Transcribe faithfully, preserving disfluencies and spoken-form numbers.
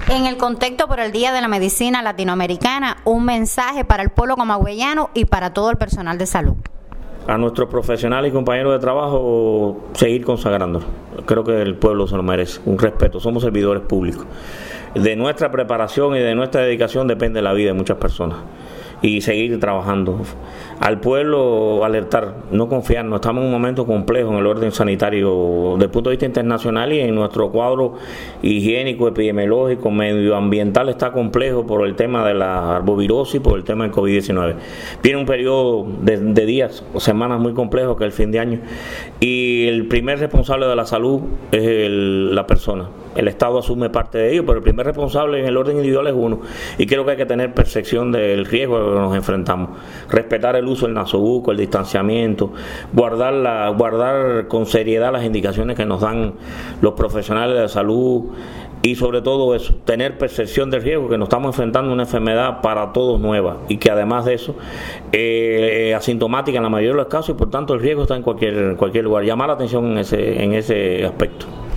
En el contexto por el Día de la Medicina Latinoamericana, un mensaje para el pueblo camagüeyano y para todo el personal de salud. A nuestros profesionales y compañeros de trabajo, seguir consagrándolos. Creo que el pueblo se lo merece, un respeto, somos servidores públicos. De nuestra preparación y de nuestra dedicación depende la vida de muchas personas. Y seguir trabajando. Al pueblo alertar, no confiarnos, estamos en un momento complejo en el orden sanitario desde el punto de vista internacional, y en nuestro cuadro higiénico, epidemiológico, medioambiental está complejo por el tema de la arbovirosis, por el tema del COVID diecinueve. Viene un periodo de, de días o semanas muy complejos, que es el fin de año, y el primer responsable de la salud es el, la persona. El Estado asume parte de ello, pero el primer responsable en el orden individual es uno, y creo que hay que tener percepción del riesgo al que nos enfrentamos, respetar el uso del nasobuco, el distanciamiento, guardar la, guardar con seriedad las indicaciones que nos dan los profesionales de salud, y sobre todo eso, tener percepción del riesgo, que nos estamos enfrentando a una enfermedad para todos nueva, y que además de eso eh, asintomática en la mayoría de los casos, y por tanto el riesgo está en cualquier, en cualquier lugar. Llamar la atención en ese, en ese aspecto.